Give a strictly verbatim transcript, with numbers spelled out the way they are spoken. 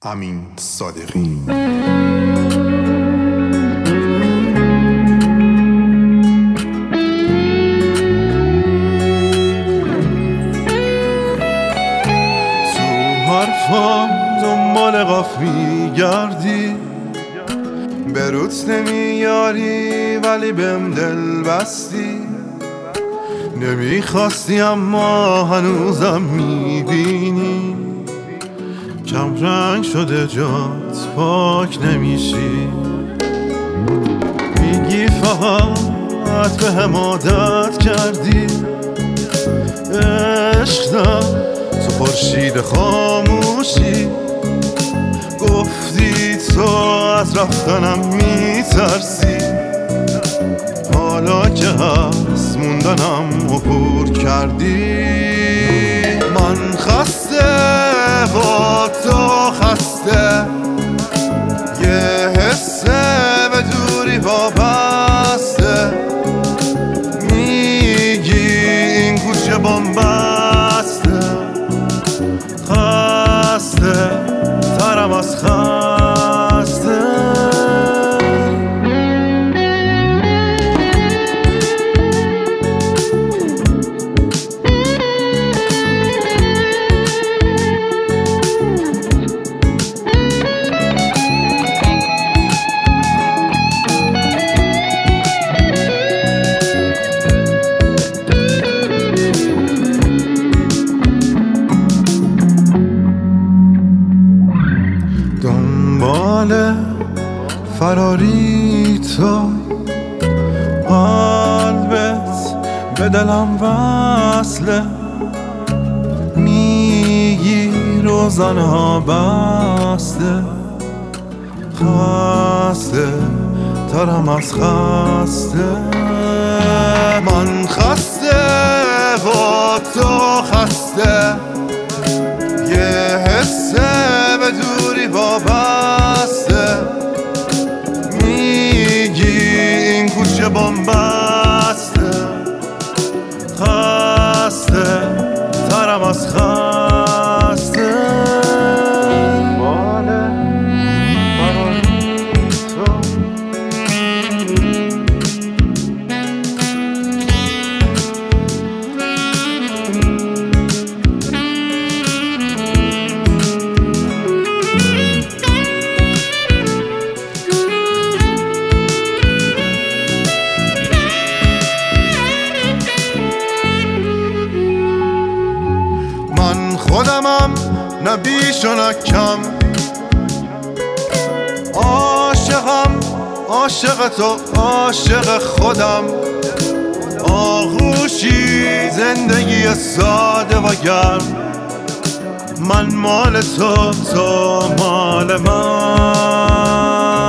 امین صادقی. حرفام دنبال قاف میگردی، به روت نمیاری ولی بهم دل بستی. نمیخواستی اما هنوزم میبینی، کم رنگ شده جات پاک نمیشی. میگی فقط به هم عادت کردی، عشقم تو خورشید خاموشی. گفتی تو از رفتنم میترسی، حالا که هست موندنم عبور کردی. من خسته با تو خسته، یه حسه به دوری وابسته. میگی این کوچه بن‌بسته، خسته ترم از خسته. دنبال فراری تو، قلبت به دلم وصله. میگی روزنها بسته، خسته ترم از خسته. من خسته با تو خسته، یه حسه به دوری وابسته. میگی این کوچه بن‌بسته، خسته ترم از خسته. باله فراری تو، خودمم نه بیش و نه کم. عاشقم عاشق تو، عاشق خودم. آغوشی زندگی ساده و گرم، من مال تو، تو مال من.